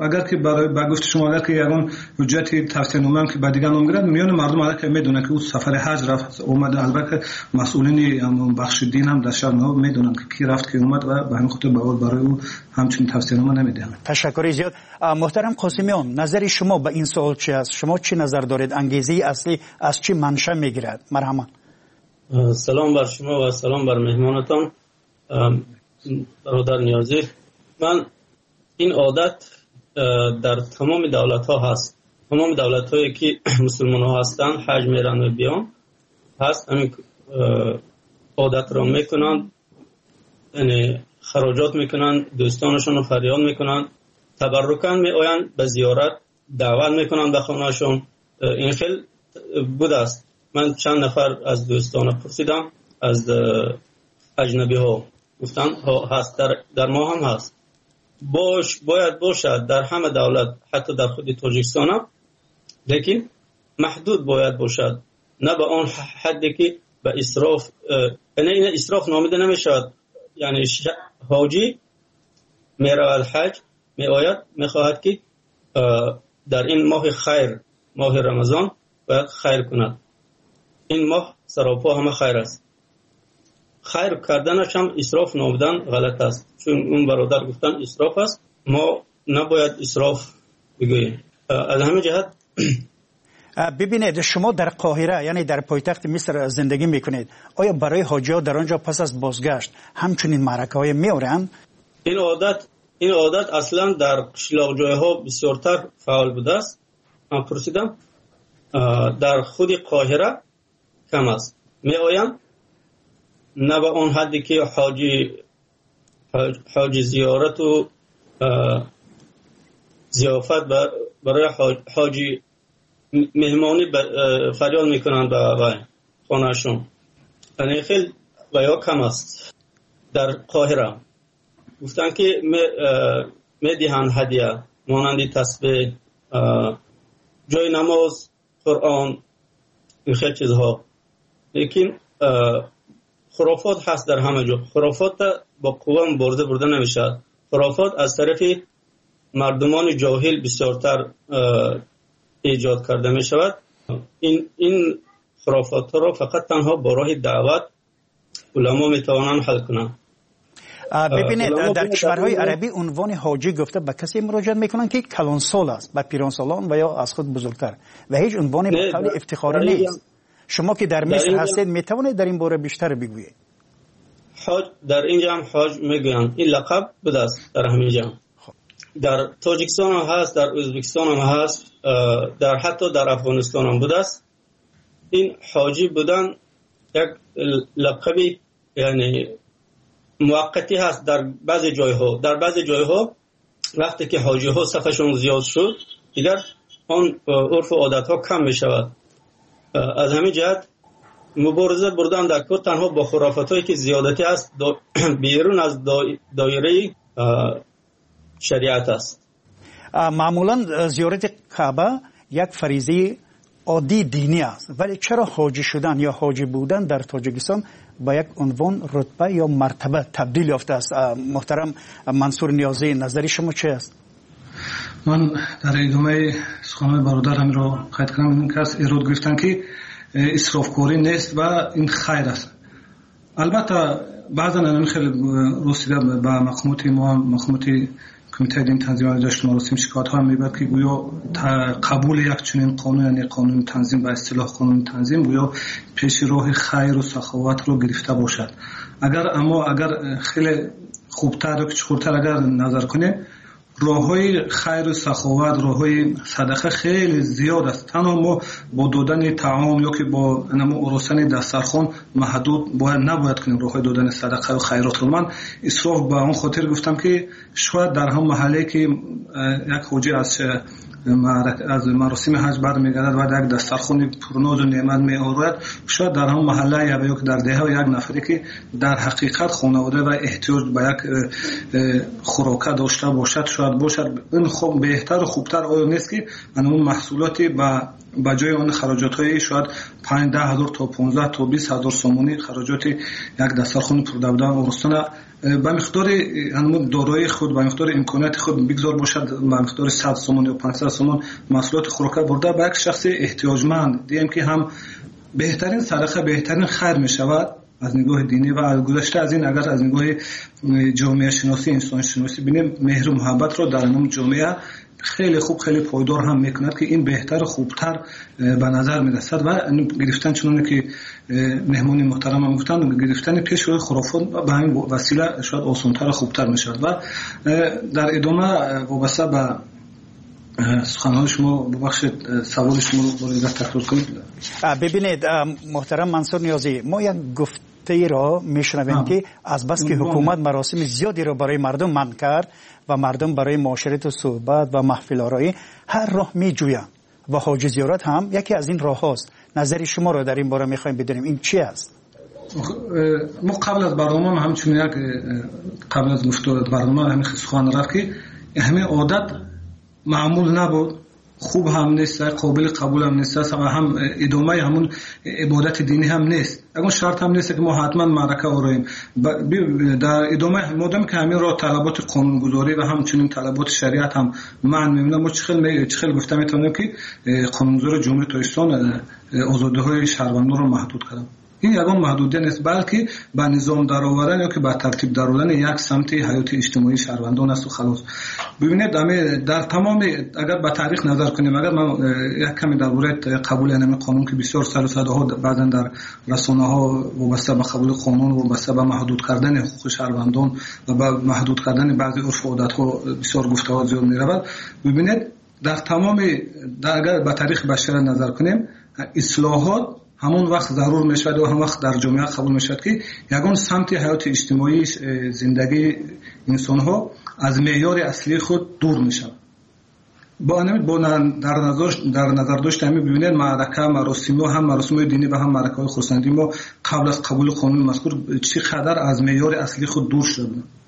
اگر که برای با گفت شما اگر که یگان حجت توصیه نامه که با دیگران میگیرد میان مردم اگر که میدونن که او سفر حج رفت اومده، البته مسئولین بخش دین هم در شهر نو میدونن که کی رفت کی اومد و به همین خاطر برای او همچین توصیه نامه نمیدن. تشکر زیاد. محترم قاسمیان، نظر شما به این سوال چی است؟ شما چی نظر دارید؟ انگیزه اصلی از چی منشأ میگیرد؟ مرحبا. سلام بر شما و سلام بر مهمانتان برادر نیازی. من این عادت در تمام دولت ها هست. تمام دولت هایی که مسلمان ها هستند حج میرن و بیان هست، همین عادت را میکنند، یعنی خراجات میکنند، دوستانشون رو فریاد میکنند، تبرکاً میآیند به زیارت، دعوت میکنند به خانهشون. این خیلی بود است. من چند نفر از دوستان پرسیدم، از اجنبی ها گفتن هست، در ما هم هست. باید باشد در همه دولت، حتی در خود تاجیکستان هم، لیکن محدود باید باشد، نه به آن حدی که به اسراف، این اسراف نامیده نمیشود. یعنی حاجی میرود حج، میآید میخواهد که در این ماه خیر، ماه رمضان، باید خیر کند. این ماه سراپا همه خیر است. خیر کردنش هم اسراف نامیدن غلط است، چون اون برادر گفتن اسراف است، ما نباید اسراف بگوییم. از همین جهت ببینید، شما در قاهره یعنی در پایتخت مصر زندگی میکنید، آیا برای حاجی ها در آنجا پس از بازگشت همچنین معرکه های میارن؟ این عادت اصلا در قشلاق جایها بسیارتر فعال بوده است. من پرسیدم در خود قاهره کم است. میآیند نه به اون حدی که حاجی زیارت و ضیافت برای حاجی مهمانی فریاد میکنند به خانهشون. یعنی خیلی و یا کم است. در قاهره گفتن که میدهند هدیه مانند تسبیح، جای نماز، قرآن، این خیلی چیزها. لیکن خرافات هست در همه جا. خرافات با قوه مبارزه برده نمیشد. خرافات از طرف مردمان جاهل بسیارتر ایجاد کرده می شود. این خرافات را فقط تنها با راه دعوت علما می توانند حل کنند. ببینید، در کشورهای عربی عنوان حاجی گفته به کسی مراجعه میکنن که کلانسال است، به پیرانسالان و یا از خود بزرگتر، و هیچ عنوانی به قول افتخاری نیست. شما که در مصر هستید میتوانید در این باره بیشتر بگویید؟ حاج در اینجا هم حاج میگویند، این لقب بوده است در همینجا. در تاجیکستان هم هست، در ازبکستان هم هست، در حتی در افغانستان هم بوده است. این حاجی بودن یک لقبی یعنی موقتی هست در بعضی جایها. در بعضی جایها وقتی که حاجی ها صفشون زیاد شد، دیگر آن عرف و عادت ها کم می شود. از همین جهت مبارزه بردن در کار تنها با خرافات هایی که زیادتی است بیرون از دایره شریعت است. معمولا زیارت کعبه یک فریضه عادی دینی است، ولی چرا حاجی شدن یا حاجی بودن در تاجیکستان با یک عنوان رتبه یا مرتبه تبدیل یافته است؟ محترم منصور نیازی، نظری شما چه است؟ من در ادامه سخنان برادرم را قید کنم، این کس ایراد گرفتن که اسرافکاری نیست و این خیر است. البته بعضا این خیلی رسیده به مقامات ما، مقامات کمیته دین تنظیم داشت مراسم شکایت ها میبرد که گویا قبول یک چنین قانون، یعنی قانون تنظیم به اصطلاح قانون تنظیم، گویا پیش راه خیر و سخاوت رو گرفته باشد. اگر خیلی خوبتر و چخورتر اگر نظر کنه، راه‌های خیر و سخاوت، راه‌های صدقه خیلی زیاد است. تنها ما با دادن طعام یا که با ارسطن دسترخوان محدود نباید کنیم راه‌های دادن صدقه و خیرات رو. من اسراف به اون خاطر گفتم که شاید در هم محله که یک حاجی از مراسم حج برمیگردد و یک دسترخوان پرناز و نعمت میآورد، شاید در هم محله یا یک در دهه یک نفری که در حقیقت خانواده و احتیاج به یک خوراک داشته باشد، شاید باشد. این خوب بهتر و خوبتر آیا نیست که اون محصولاتی با جای اون خراجات های شاید 5-10 هزار تا 15 تا 20 هزار سومونی خراجات یک دسترخوان پردودن ارسطن با مقدار همون دارایی خود با مقدار امکانات خود بگذار باشد با مقدار 100 سومون یا 500 سومون محصولات خوراکی برده به یک شخص احتیاجمند دیدیم که هم بهترین صدقه بهترین خیر می شود از نگاه دینی و از گذشته از این اگر از نگاه جامعه شناسی انسان شناسی ببینیم مهر و محبت رو در نام جامعه خیلی خوب خیلی پایدار هم میکند که این بهتر خوبتر به نظر میرسد و گرفتن چنانه که مهمون محترم هم گفتن گرفتن پیش روی خرافات به همین وسیله شاید آسانتر خوبتر میشد و در ادامه وابسته به سخنان شما ببخشید سوال شما رو باید تکرار کنید. ببینید محترم منصور نیازی، ما یک گفته را میشنویم که از بس که حکومت مراسم زیادی را برای مردم منع کرد و مردم برای معاشرت و صحبت و محفل آرایی هر راه میجویند و حاج زیارت هم یکی از این راه هاست. نظر شما را در این باره میخوایم بدونیم، این چی است؟ ما قبل از برنامه همچون یک قبل از گفتار برنامه همین سخن رفت که همین عادت معمول نبود، خوب هم نیست، قابل قبول هم نیست و هم ادامه همون عبادت دینی هم نیست. اگر شرط هم نیست که ما حتما معرکه آراییم در ادامه مادام که همین را طلبات قانونگذاری و همچنین طلبات شریعت هم معنی می‌بینم. ما چخیل گفته میتونیم که قانونگذار جمهوری تاجیکستان آزادی‌های شهروندان رو محدود کرد. این یگان محدودیت نیست بلکه با نظام درآوردن یا که با ترتیب درآوردن یک سمت حیات اجتماعی شهروندان است و خلاص. ببینید در تمام اگر با تاریخ نظر کنیم، اگر من یک کمی درباره قبول این قانون که بسیار سر و صداها بعضا در رسانه‌ها وابسته به قبول قانون وابسته به محدود کردن حقوق شهروندان و به محدود کردن بعضی عرف و عادت‌ها بسیار گفته‌ها زیاد می‌رود. ببینید در تمام اگر با تاریخ بشر نظر کنیم، اصلاحات همون وقت ضرور میشود و هم وقت در جامعه قبول میشود که یگان سمت حیات اجتماعی زندگی انسان ها از معیار اصلی خود دور میشود. با در نظر داشت همین ببینید معرکه مراسم ها هم مراسم دینی و هم معرکه های خرسندی ما قبل از قبول قانون مذکور چقدر از معیار اصلی خود دور شده.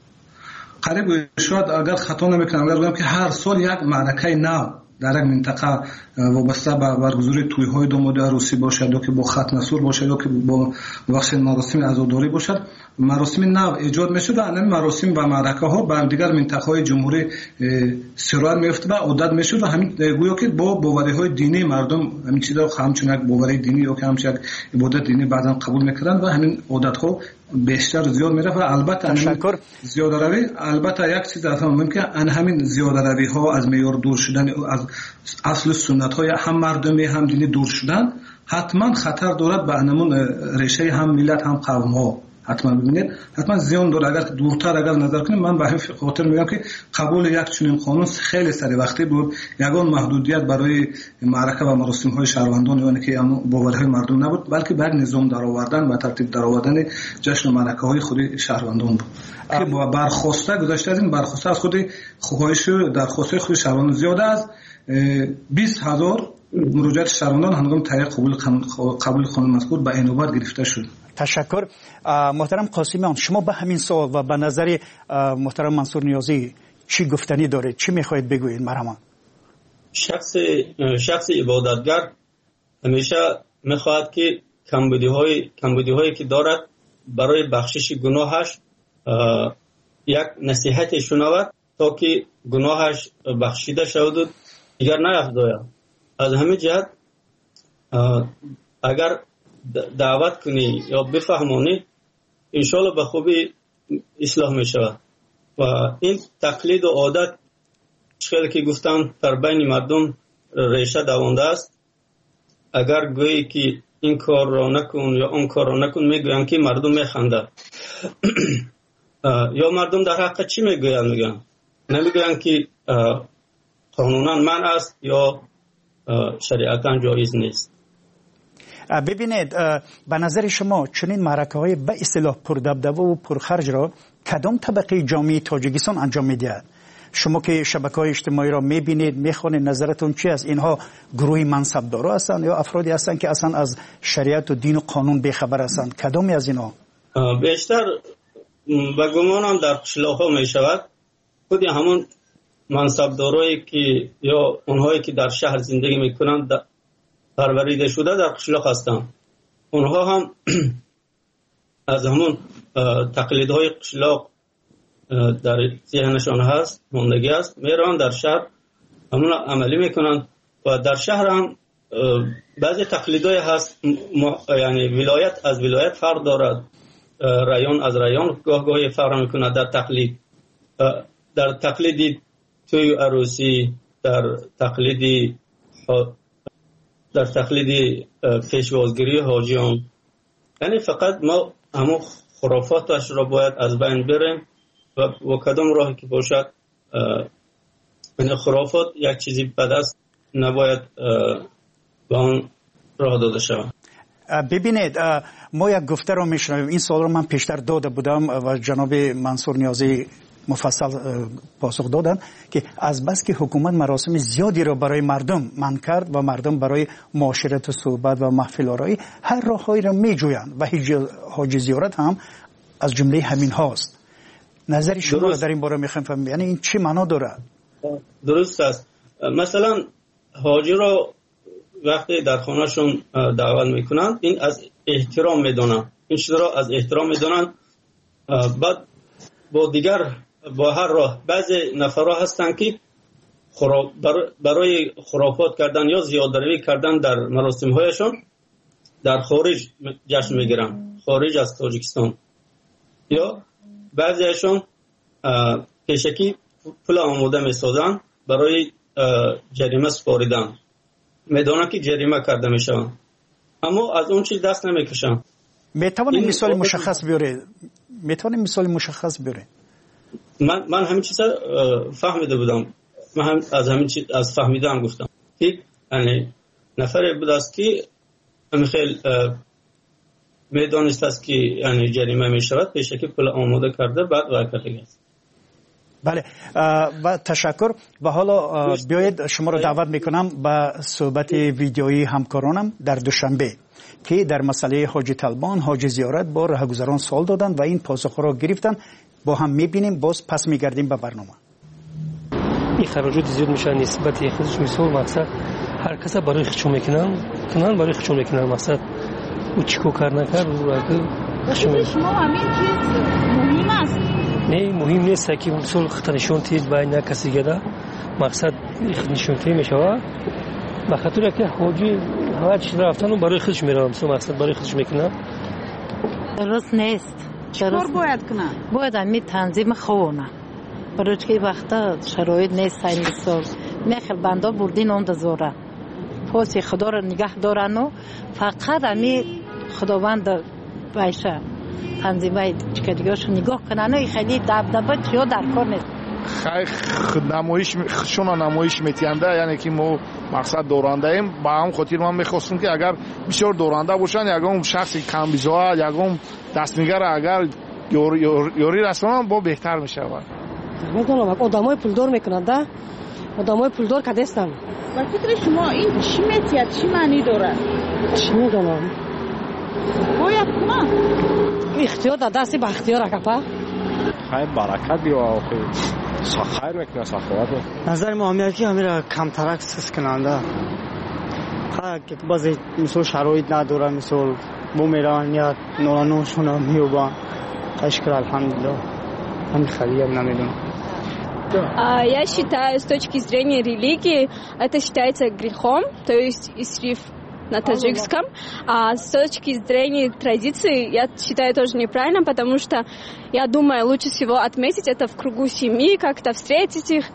قریب شاید اگر خطا نمیکنم اگر بگم که هر سال یک معرکه نو در یک منطقه وابسته به برگزاری توی‌های داماد عروسی باشد یا که با ختم سور باشد یا که با بخش مراسم عزاداری باشد، مراسم نو ایجاد میشه و این مراسم و معرکه ها به دیگر منطقه‌های جمهوری سرایت میفته و عادت میشه و همین گویا که با باوری‌های دینی مردم همین چیزا همچون یک باوری دینی یا که همچون یک عبادت دینی بعداً قبول میکردن و همین عادت‌ها بیشتر زیاد میره و البته زیاده روی البته یک چیز اصلا ممکن ان همین زیاده روی ها از معیار دور شدن از اصل سنت های هم مردمی هم دینی دور شدن حتما خطر دارد به انمون ریشه هم ملت هم قوم ها. حتما ببینید حتما زیان داره. اگر دورتر اگر نظر کنیم من به همین خاطر میگم که قبول یک چنین قانون خیلی سری وقتی بود یگان محدودیت برای معرکه و مراسم های شهروندان یعنی که باورهای مردم نبود بلکه بر نظام درآوردن و ترتیب درآوردن جشن و معرکه های خود شهروندان بود که با برخواسته گذشته از این برخواسته از خود خواهش درخواست خود شهروندان زیاده از 20,000 مراجعات شهروندان هنگام تایید قبول قانون مذکور به این نوبت گرفته شد. تشکر. محترم قاسمیان، شما به همین سوال و به نظر محترم منصور نیازی چی گفتنی دارید؟ چی میخواهید بگویید؟ مرحبا. شخص عبادتگر همیشه میخواهد که کمبودی هایی که دارد برای بخشش گناهش یک نصیحت شنود تا که گناهش بخشیده شود و دیگر نیفزاید. از همین جهت اگر دعوت کنی یا بفهمانی انشالله به خوبی اصلاح می شود و این تقلید و عادت چقدر که گفتم در بین مردم ریشه دوانده است. اگر گویی که این کار را نکن یا اون کار را نکن میگویند که مردم میخندند یا مردم در حق چی میگویند؟ میگن نمیگویند که قانونا منع است یا شریعتا جایز نیست. ببینید به نظر شما چنین معرکه های به اصطلاح پردبدبه و پرخرج را کدام طبقه جامعه تاجیکستان انجام میدهد؟ شما که شبکه‌های اجتماعی را میبینید میخوانید، نظرتون چی است؟ اینها گروه منصبدارا هستند یا افرادی هستند که اصلا از شریعت و دین و قانون بیخبر هستند؟ کدامی از اینها؟ بیشتر به گمانم در قشلاق‌ها میشود خود همون منصبدارایی که یا اونهایی که در شهر زندگی میکنند پروریده شده در قشلاق هستند. اونها هم از همون تقلیدهای قشلاق در ذهنشان هست، ماندگی است، میرن در شهر همون عملی میکنن. و در شهر هم بعضی تقلیدای هست، یعنی ولایت از ولایت فرق دارد، رایون از رایون گاهی فرق میکنه در تقلیدی توی عروسی، در تقلیدی پیشوازگیری حاجیان. یعنی فقط ما همون خرافاتش را باید از بین بریم و کدام راهی که باشد، یعنی خرافات یک چیزی بد است، نباید به آن راه داده شود. ببینید ما یک گفته رو میشنویم، این سوال رو من پیشتر داده بودم و جناب منصور نیازی مفصل پاسخ دادن که از بس که حکومت مراسم زیادی رو برای مردم منع کرد و مردم برای معاشرت و صحبت و محفل آرایی هر راههایی رو میجویند و حاج زیارت هم از جمله همین هاست. نظر شما رو در این باره میخوایم فهمیم، یعنی این چی معنا داره؟ درست است. مثلا حاجی رو وقتی در خانهشون دعوت میکنن، این از احترام میدونن، این چیز رو از احترام میدونن. بعد با هر راه بعضی نفرها هستن که برای خرافات کردن یا زیادروی کردن در مراسم هایشون در خارج جشن میگیرن، خارج از تاجیکستان. یا بعضیشون پیشکی پول آماده میسازن برای جریمه سپاریدن، میدونن که جریمه کرده میشن، اما از اون چیز دست نمیکشن. میتوانید مثال مشخص بیاره؟ من همین چیزا فهمیده بودم، من هم از همین چیز از فهمیدم گفتم که یعنی نفری بود است که خیلی میدونست است که یعنی جریمه میشود، پیشکی پول آماده کرده بعد وکیل است. بله و تشکر. و حالا بیایید شما رو دعوت میکنم به صحبت ویدیویی همکارانم در دوشنبه که در مسئله حاج طلبان، حاج زیارت با راهگذران سوال دادن و این پاسخ را گرفتن. با هم میبینیم، باز پس میگردیم به برنامه. این خراجات زیاد میشن نسبت خودش مثال مقصد هر کس برای خودشون میکنن برای خودشون میکنن، مقصد او چیکو کار نکرد او اگه شما همین چیز مهم است. نه مهم نیست که مثال خطنشون تیز باید کسی گدا، مقصد خطنشون تیز میشه و خاطر که حاجی هر چیز رفتن و برای خودش میرن، مثلا مقصد برای خودش میکنن. درست نیست. چطور باید کنن؟ باید همین تنظیم خوونه، برای که وقتا شرایط نیست. این مثال میخل بنده بردین اون دزوره پاسی خدا رو نگه دارن و فقط همین خداوند باشه تنظیمه که دیگرشو نگاه کنن و خیلی دبدبه چیا در کار نیست. نمایش میتینده، یعنی که ما مقصد دورانده ایم. با هم خاطر من میخواستم که اگر بسیار دورانده باشن، یکم شخصی کمبیزا، یکم دستنگر اگر یوری رسانن با بهتر میشه. میدونم آدمای پولدار میکنند، آدمای پولدار که دستن. و فکر شما این چی میتید، چی معنی داره؟ چی میدونم باید کنن اختیار در دستی با اختیار کپا خیر برکت بیو آخی خیر میکنه سخوات. نظر ما همیشه که همین را کمترک سس کننده که بعضی مثل شرایط نداره، مثل بو میرن یا نورانوشون هم میوبان اشکر الحمدلله همین خیلی نمیدونم. Я считаю, с точки зрения религии, это считается грехом, то есть исриф на таджикском. А с точки зрения традиции, я считаю тоже неправильно, потому что, я думаю, лучше всего отметить это в кругу семьи, как-то встретить их.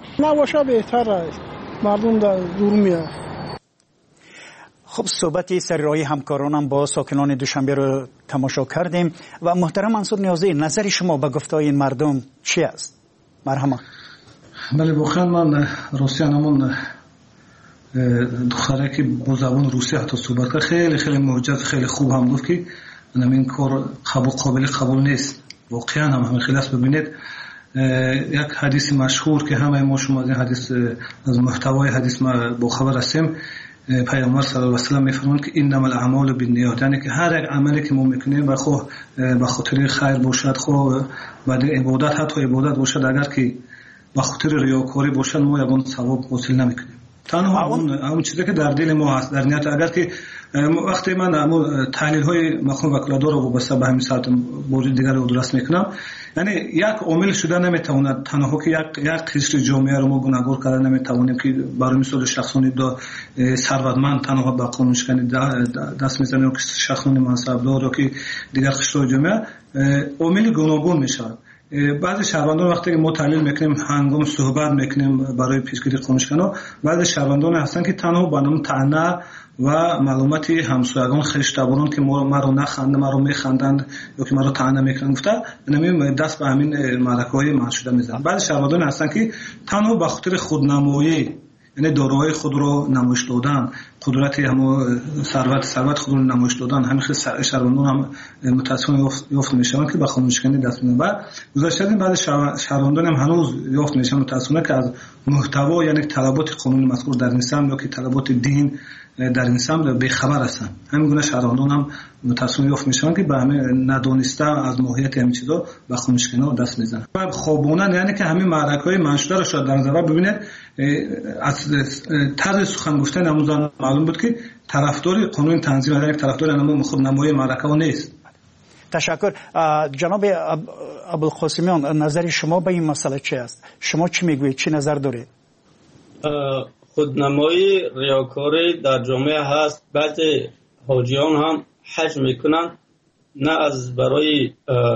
خب صحبت سررای همکارانم با ساکنان دوشنبه رو تماشا کردیم و محترم منصور نیازی، نظر شما به گفتهای این مردم چی است؟ مرحبا. بله واقعا من روسیه نمون دختره که با زبان روسی حتی صحبت کرد، خیلی خیلی معجز، خیلی خوب هم گفت که این کار قابل قبول نیست. واقعا هم خیلی است. ببینید یک حدیث مشهور که همه ما شما از این حدیث، از محتوای حدیث ما با خبر هستیم، پیامبر صلی الله علیه و سلم میفرمایند که انما الاعمال بالنیات، یعنی که هر یک عملی که ما میکنیم به خاطر خیر باشد، بعد عبادت، حتی عبادت باشد، اگر که به خاطر ریاکاری باشد ما یگان ثواب حاصل نمیکنیم. تنها اون چیزی که در دل ما هست در نیت. اگر که وقتی من تحلیل های مفهوم وکالتدار رو وابسته به همین ساعت مورد دیگر رو درست میکنم، یعنی یک عامل شده نمیتواند تنها که یک قشر جامعه رو ما گناهگار کردن نمیتوانیم که برای مثال شخصانی ثروتمند تنها به قانون شکنی دست میزنه یا شخصانی منصبدار یا که دیگر قشرهای جامعه عامل گوناگون میشود. بعضی شهروندان وقتی که ما تحلیل میکنیم هنگام صحبت میکنیم برای پیشگیری قانونشکنی، بعضی شهروندان هستن که تنها با نام طعنه و معلومات همسایگان خویشتباران که ما رو نخنده ما رو میخندند یا که ما رو طعنه میکنن گفته نمیم دست به همین معرکه‌های منشوده میزنن. بعضی شهروندان هستن که تنها به خاطر خودنمایی، یعنی دارایی خود رو نمایش دادن، قدرت هم ثروت خود رو نمایش دادن، همین شهروندان هم متاسفانه یافت میشن که به قانونشکنی دست میدن. و گذشته این بعضی شهروندان هم هنوز یافت میشن متاسفانه که از محتوا یعنی طلبات قانون مذکور در نیستن یا که طلبات دین در این سمت بی‌خبر هستند. همین گونه شهروندان هم متأسفانه یافت میشن که به همین ندانسته از ماهیت همین چیزا به قانونشکنی دست میزنن. و خوابونن، یعنی که همین معرکه‌های منشوده رو شاید در نظر ببینید از طرز سخن گفتن آموزان معلوم بود که طرفدار قانون تنظیم یک طرفدار نمای خودنمایی معرکه نیست. تشکر. جناب ابوالقاسمیان، نظر شما به این مسئله چی است؟ شما چی میگویید؟ چی نظر دارید؟ خودنمایی ریاکاری در جامعه هست. بعضی حاجیان هم حج میکنن نه از برای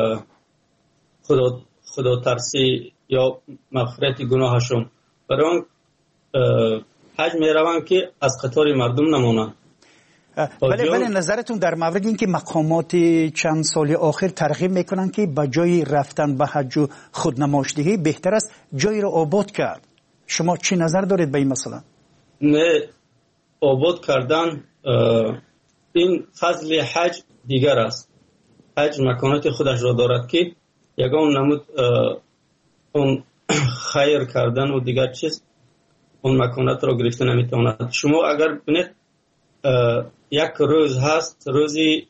خدا ترسی یا مغفرت گناهشون، برای اون حج میروند که از قطار مردم نمونن. ولی نظرتون در مورد این که مقامات چند سال آخر ترغیب میکنن که با جای رفتن به حج و خودنمایشدهی بهتر است جایی رو آباد کرد، شما چی نظر دارید به این مسئله؟ نه، آباد کردن این فضل حج دیگر است. حج مکانات خودش را دارد که یگان نمود اون خیر کردن و دیگر چیز اون مکانات را گرفته نمیتواند. شما اگر ببینید یک روز هست، روزی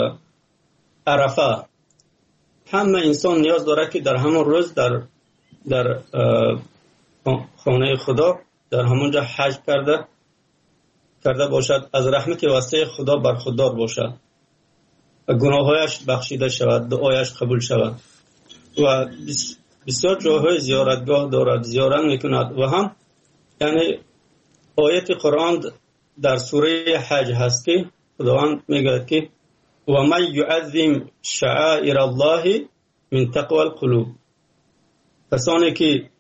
عرفه، همه انسان نیاز داره که در همون روز در خانه خدا در همونجا حج کرده باشد، از رحمت واسع خدا برخوردار باشد، گناهایش بخشیده شود، دعایش قبول شود. و بسیار جاهای زیارتگاه دارد، زیارت میکند. و هم یعنی آیت قرآن در سوره حج هست که خداوند میگه که و من یعظم شعائر الله من تقوی القلوب، کسانی که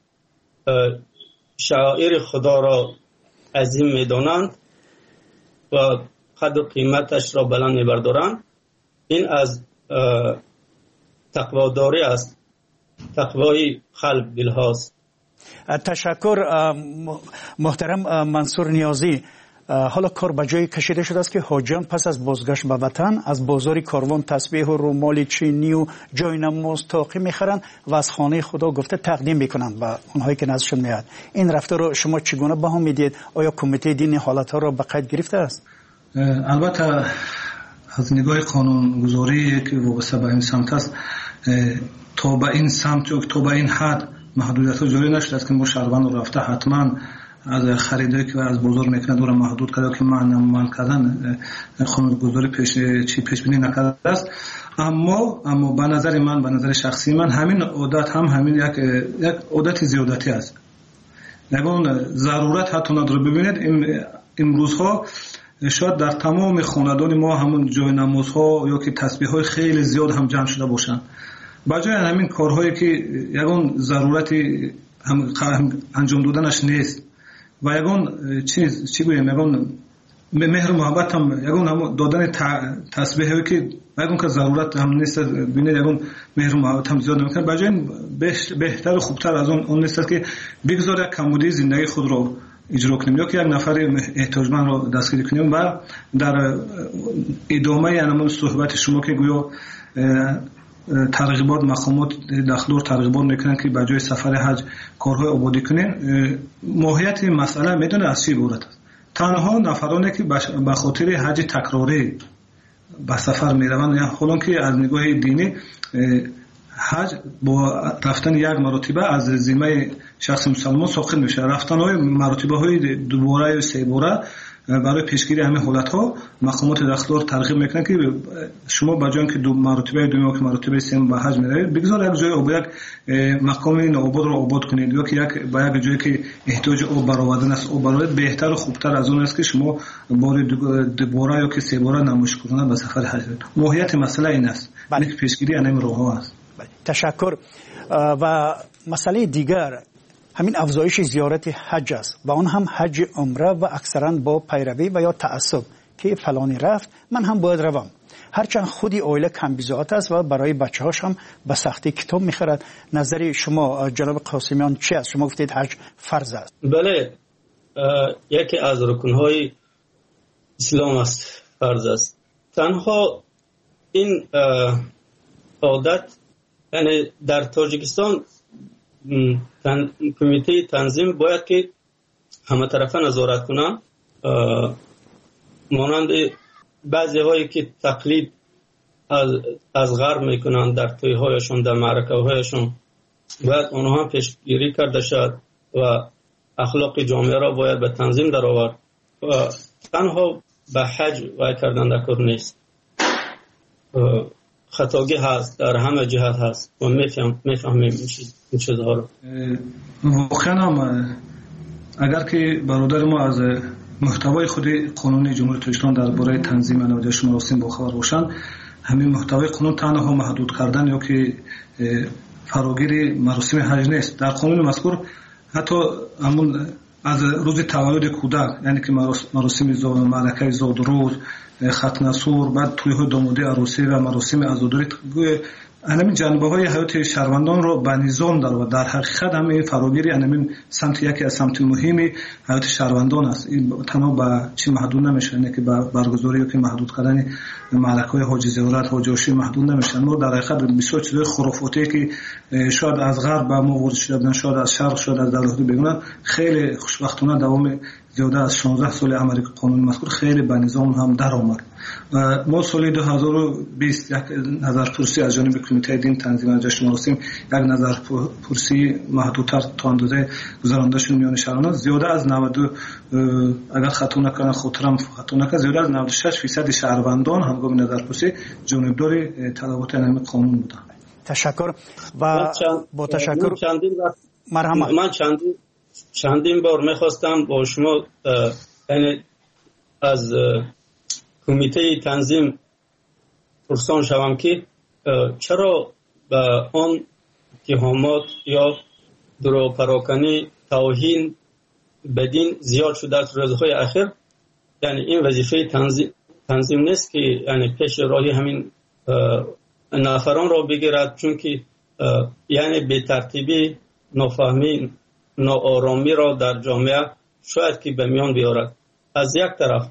شعائر خدا را عظیم میدانند و قدر قیمتش را بلند میبردارند، این از تقواداری است، تقوای قلب دل هاست. تشکر محترم منصور نیازی. حالا کار به جایی کشیده شده است که حاجیان پس از بازگشت به وطن از بازار کاروان تسبیح و رومال چینی و جای نماز تاقی میخرند و از خانه خدا گفته تقدیم میکنند به اونهایی که نزدشون میاد. این رفتار رو شما چگونه بها میدید؟ آیا کمیته دین حالت ها را به قید گرفته است؟ البته از نگاه قانونگذاری که وابسته به این سمت است تا به این سمت و تا به این حد محدودیت جاری نشده است که ما شهروند رو رفته حتما از خریدایی که از بازار میکنه دور محدود کرده که من کردن قانونگذاری پیش بینی نکرده است. اما به نظر من، به نظر شخصی من، همین عادت هم همین یک عادت زیادتی است. نگون ضرورت حتی نداره. ببینید امروزها شاید در تمام خاندان ما همون جای نمازها یا که تسبیح های خیلی زیاد هم جمع شده باشن، بجای همین کارهایی که یگان ضرورتی هم انجام دادنش نیست و یگان چی گویم، یگان مهر محبت هم یگان هم دادن تسبیح هایی که یگان که ضرورت هم نیست، ببینید یگان مهر محبت هم زیاد نمیکنه. بجای بهتر و خوبتر از اون نیست که بگذار یک کمبودی زندگی خود رو اجرا کنیم یا که یک نفر احتیاجمند رو دستگیر کنیم. و در ادامه یعنی صحبت شما که گویا ترغیبات مقامات داخلور ترغیبات میکنن که به جای سفر حج کارهای آبادی کنین، ماهیت مسئله میدونه از چی عبارت است. تنها نفرانی که به خاطر حج تکراری به سفر میروند یا حالا که از نگاه دینی حج با رفتن یک مرتبه از ذمه شخص مسلمان ساقط میشه. رفتن‌های مرتبه‌های دوباره و سه باره برای پیشگیری همین حالت‌ها مقامات داخلی ترغیب میکنن که شما با جای که دو مرتبه دوم که مرتبه سوم به حج میروید بگذار یک جای آب، یک مقام نوآباد رو آباد کنید، یا که با یک جایی که احتیاج آب برآوردن است آب برآورید، بهتر و خوبتر از اون است که شما بار دوباره یا که سه باره نمایشگرانه به سفر حج برید. ماهیت مسئله این است. یک پیشگیری همین راه‌ها است. تشکر. و مسئله دیگر همین افزایش زیارت حج است و اون هم حج عمره و اکثرا با پیروی و یا تعصب که فلانی رفت من هم باید روم، هرچند خودی اویله کم بیزات است و برای بچه هاش هم به سختی کتاب میخرد. نظری شما جناب قاسمیان چی است؟ شما گفتید حج فرض است. بله، یکی از رکنهای اسلام است، فرض است. تنها این عادت یعنی در تاجیکستان کمیته تنظیم باید که همه طرفه نظارت کنن، مانند بعضی هایی که تقلید از غرب میکنن در توی هایشون، در معرکه هایشون، باید اونها هم پیشگیری کرده شد و اخلاق جامعه را باید به تنظیم در آورد و تنها به حج وای کردن در کار نیست. خطاگی هست، در همه جهت هست و میفهمیم این چیزها رو. واقعا هم اگر که برادر ما از محتوای خود قانون جمهوری تاجیکستان درباره تنظیم نمایش مراسم باخبر باشند، همین محتوای قانون تنها محدود کردن یا که فراگیر مراسم حج نیست. در قانون مذکور حتی همون از روز تولد کودک، یعنی که مراسم معرکه زادروز، ختنه سور، بعد توی‌های دامادی عروسی و مراسم عزاداری، همین جنبه‌های حیات شهروندان رو به نظام در و در حقیقت همین فراگیری همین سمت یکی از سمت مهمی حیات شهروندان است. این تنها به چی محدود نمیشه، نه که به برگزاری یا که محدود کردن معرکه‌های حاج زیارت، حاج عاشی محدود نمیشن. ما در حقیقت بسیار چیزای خرافاتی که شاید از غرب به ما وارد شده، شاید از شرق، شاید از دولت بگونن، خیلی خوشبختانه دوام زیاده از 16 سال عملی قانون مذکور خیلی به نظام هم در آمد. ما سال 2020 یک نظرپرسی از جانب کمیته دین تنظیم نمایش مراسم، یک نظرپرسی محدودتر تا اندازه گذرانده شد میان شهروندان، زیاده از 90 اگر خطا نکنم خاطرم خطا نکنه زیاده از 96% شهروندان هنگام نظرپرسی جانبدار طلبات این قانون بودند. تشکر و با تشکر مرحمت. من چندین بار میخواستم با شما یعنی از کمیته تنظیم پرسان شوم که چرا به آن اتهامات یا درو پراکنی، توهین بدین زیاد شده از روزهای اخیر. یعنی این وظیفه تنظیم نیست که یعنی پیش راهی همین نفران را بگیرد، چون که یعنی به ترتیبی نافهمی، ناآرامی را در جامعه شاید که به میان بیارد. از یک طرف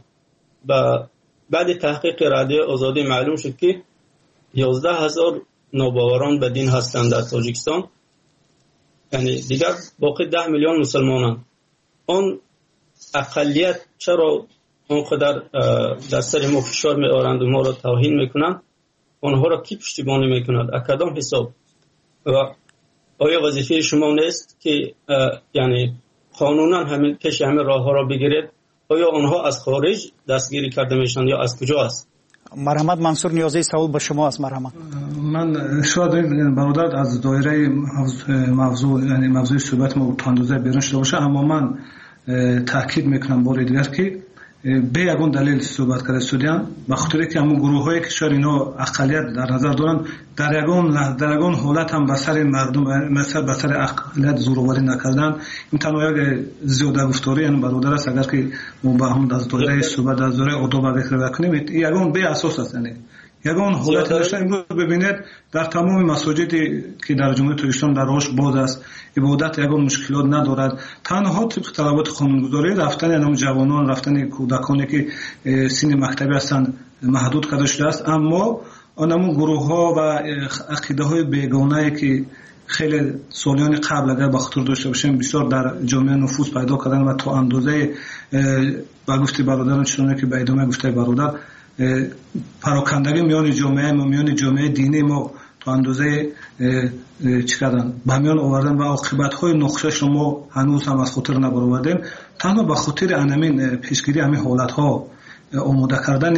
بعد تحقیق رادیو آزادی معلوم شد که 11,000 ناباوران به دین هستند در تاجیکستان، یعنی دیگر باقی 10 میلیون مسلمانند. آن اقلیت چرا اونقدر در سر ما فشار می آورند و ما را توهین میکنند؟ آنها را کی پشتیبانی میکند؟ اکدام حساب؟ و آیا وظیفه شما نیست که یعنی قانونا همین پیش همین راه ها را بگیرید؟ آیا آنها از خارج دستگیری کرده میشن یا از کجا است؟ مرحمت منصور نیازی سوال به شما است. مرحمت. من شاید برادر از دایره موضوع یعنی موضوع صحبت ما تا اندازه بیرون شده باشه، اما من تاکید میکنم بار دیگر که به یگان دلیل صحبت کرده استودیان به خاطر که همون گروه هایی که شاید اینا اقلیت در نظر دارن در یگان حالت هم بسر مردم مثلا بسر اقلیت زورواری نکردن. این تنها یک زیاده گفتاری یعنی برادر است. اگر که ما با هم از دایره صحبت از دایره آداب بخیر بکنیم یگان به اساس است، یعنی یگان حالت داشته. امروز ببینید در تمام مساجدی که در جمهوری تاجیکستان دروازش باز است، عبادت یگان مشکلات ندارد. تنها طبق طلبات قانونگذاری رفتن یعنی جوانان، رفتن کودکانی که سن مکتبی هستند محدود کرده شده است. اما آنمون گروه ها و عقیده های بیگانه که خیلی سالیان قبل اگر به خاطر داشته باشیم بسیار در جامعه نفوذ پیدا کردن و تا اندازه با گفته برادران چونه که به ادامه گفته برادر پراکندگی میان جامعه ما، میان جامعه دینی ما تا اندازه چیکردن به میان آوردن و عاقبت‌های نقشش رو ما هنوز هم از خاطر نبرآوردیم. تنها به خاطر همین پیشگیری همین حالت‌ها آماده کردن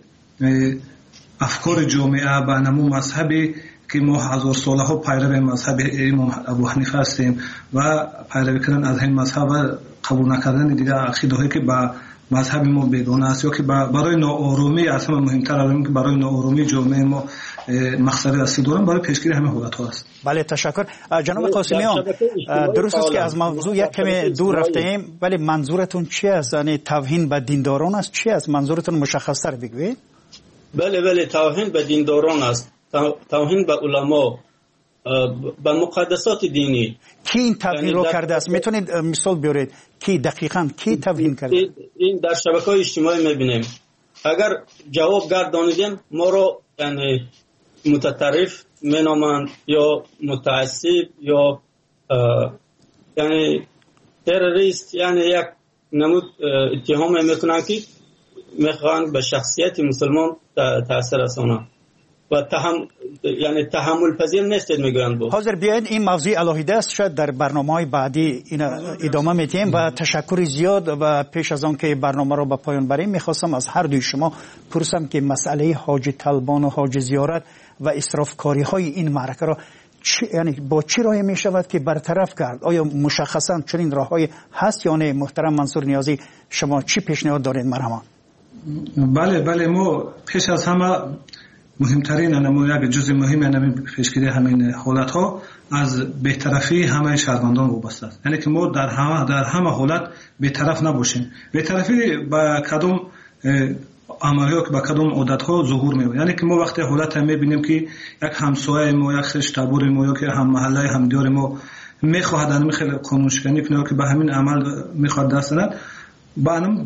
افکار جامعه به نمو مذهبی که ما هزار ساله ها پیرو مذهب امام ابو حنیفه هستیم و پیروی کردن از این مذهب و قبول نکردن دیگه عقیده هایی که به مذهب ما بیگانه است یا که برای ناآرامی اصلا مهمتر است که برای ناآرامی جامعه ما مقصد اصلی دارن برای پیشگیری همه حالت ها است. بله تشکر. جناب قاسمیان، درست است که از موضوع یک کمی دور رفتیم، ولی منظورتون چی است؟ یعنی توهین به دینداران است؟ چی است منظورتون؟ مشخص‌تر بگویید. بله توهین به دینداران است، توهین به علما، به مقدسات دینی. کی این توهین رو کرده است؟ میتونید مثال بیارید کی دقیقاً کی توهین کرده؟ این در شبکه‌های اجتماعی میبینیم. اگر جواب گردانیدیم ما رو یعنی متطرف مینامند یا متعصب یا یعنی تروریست، یعنی یک نمود اتهام میکنند که میخوان به شخصیت مسلمان تاثیر رسانند و یعنی تحمل پذیر نیستید میگویند. حاضر بیاید این موضوع علاهیده است، شاید در برنامه‌های بعدی این ادامه میدیم. و تشکر زیاد. و پیش از آن که برنامه رو به پایان بریم میخواستم از هر دوی شما پرسم که مسئله حاج طلبان و حاج زیارت و اسرافکاری های این معرکه را یعنی با چه راهی می شود که برطرف کرد؟ آیا مشخصا چنین راههایی هست یا نه؟ محترم منصور نیازی، شما چی پیشنهاد دارید مرحبا؟ بله ما پیش از همه مهمترین یک جزء مهم همین پیشگیری همین حالت ها از بی‌طرفی همه شهروندان وابسته است. یعنی که ما در همه حالت بی‌طرف نباشیم. بی‌طرفی با کدوم عملیات با کدوم عادت ها ظهور می‌یابد. یعنی که ما وقتی حالت می‌بینیم که یک همسایه ما، یک خشتابور ما یا که هم محله هم دیار ما می‌خواهد همین خیلی قانون شکنی کنه که به همین عمل می‌خواد دست ندهد، با هم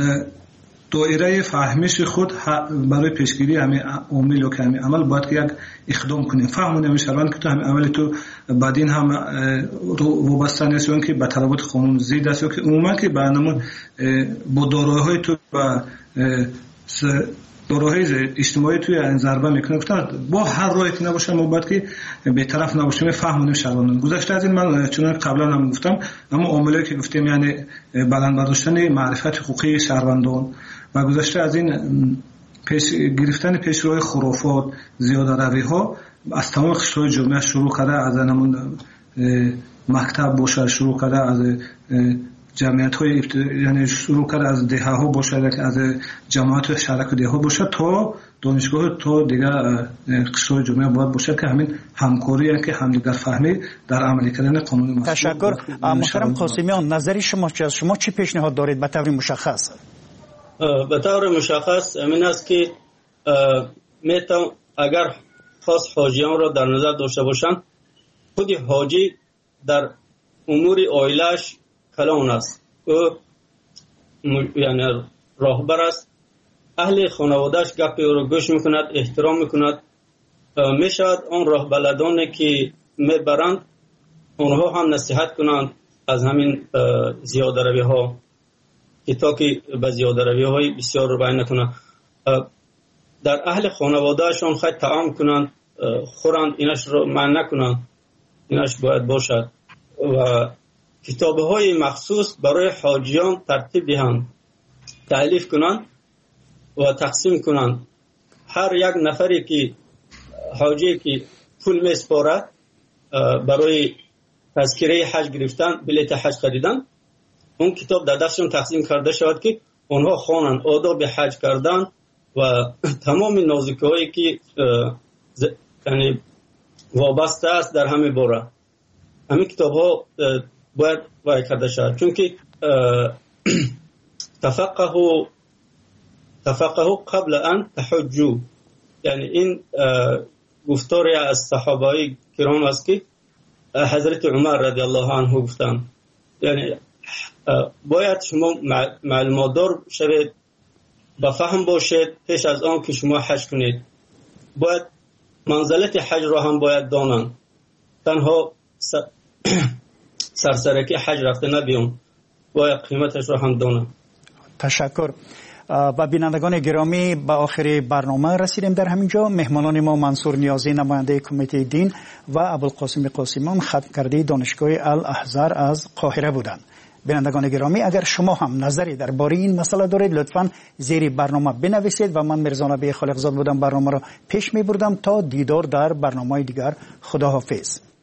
دایره فهمش خود برای پیشگیری همین عامل یا که همین عمل باید که یک اقدام کنیم. فهمونیم شهروند که تو همین عمل تو بعدین هم وابسته نیست یا که به طلبات قانون ضد است یا که عموما که برنامه با دارایی‌های تو و دارایی‌های اجتماعی توی ضربه میکنه. با هر راهی که نباشه ما باید که به طرف نباشیم. فهمونیم شهروندان. گذشته از این من چون قبلا هم گفتم، اما عاملی که گفتیم یعنی بلند برداشتن معرفت حقوقی شهروندان و گذشته از این گرفتن پیشروهای خرافات، زیاده روی ها از تمام قشرهای جامعه شروع کرده، از همون مکتب باشه، شروع کرده از جمعیت های یعنی شروع کرده از دهه ها باشه، از جماعت شرک دهه ها باشه تا دانشگاه تا دیگر قشرهای جامعه باید باشه که همین همکاری که همدیگر فهمی در عملی کردن قانون. تشکر. محترم قاسمیان، نظری شما چی است؟ شما چی پیشنهاد دارید به طور مشخص؟ به طور مشخص این است که اگر خاص حاجیان را در نظر داشته باشند، خود حاجی در امور عائله‌اش کلان است، یعنی راهبر است، اهل خانواده‌اش گپ او را گوش میکند، احترام میکند. میشود آن راه بلدانی که میبرند اونها هم نصیحت کنند از همین زیاده روی ها که تا که به زیاده روی های بسیار رو بیان نکنند. در اهل خانوادهشان خیلی طعام کنند، خورند، اینش رو منع نکنند، اینش باید باشد. و کتابه های مخصوص برای حاجیان ترتیب دهند، تألیف کنند و تقسیم کنند. هر یک نفری که حاجی که پول میسپارد برای تذکره حج گرفتن، بلیط حج خریدن، اون کتاب در دستشون تقسیم کرده شود که اونها خوانند آداب حج کردن و تمام نازکی‌هایی که یعنی وابسته است در همه باره. همین کتاب ها باید وای کرده شود، چون که تفقهوا قبل ان تحجوا، یعنی این گفتاری از صحابه کرام است که حضرت عمر رضی الله عنه گفتند. یعنی باید شما معلوماتدار شوید، با فهم باشید پیش از آن که شما حج کنید. باید منزلت حج را هم باید دانند، تنها سرسرکی حج رفته نبیون، باید قیمتش را هم دانند. تشکر. و بینندگان گرامی به آخر برنامه رسیدیم. در همینجا مهمانان ما منصور نیازی نماینده کمیته دین و ابوالقاسم قاسمیان ختم کرده دانشگاه الاحزار از قاهره بودند. بینندگان گرامی، اگر شما هم نظری درباره این مسئله دارید لطفاً زیر برنامه بنویسید و من مرزا نبی خالقزاد بودم برنامه را پیش می بردم. تا دیدار در برنامه دیگر، خداحافظ.